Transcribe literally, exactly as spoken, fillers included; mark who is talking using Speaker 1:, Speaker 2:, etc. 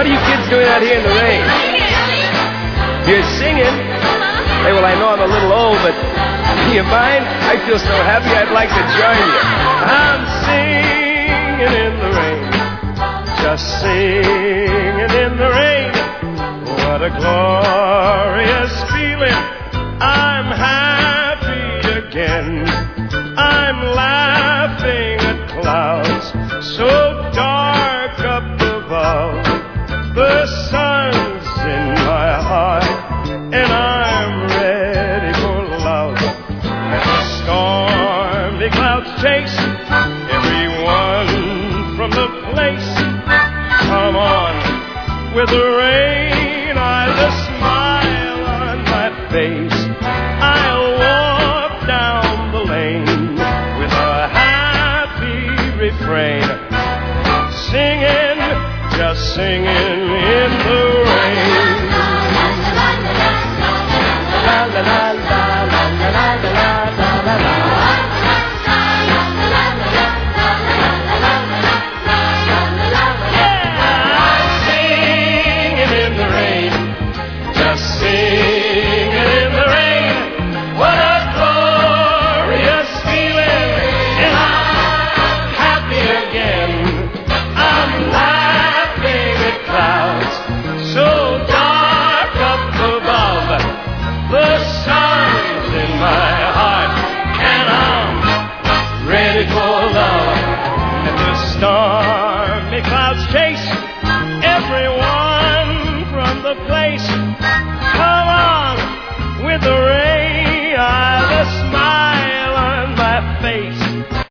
Speaker 1: What are you kids doing out here in the rain? You're singing? Hey, well, I know I'm a little old, but do you mind? I feel so happy I'd like to join you. I'm singing in the rain, just singing in the rain. What a glorious feeling. I'm happy again. I'm laughing at clouds so dark up above. The sun's in my heart, and I'm ready for love. Let the stormy clouds chase everyone from the place. Come on with the rain, I'll just smile on my face. I'll walk down the lane with a happy refrain, singing, just singing in the rain. La la la la la la la la la la la. Stormy clouds chase everyone from the place. Come on with the rain.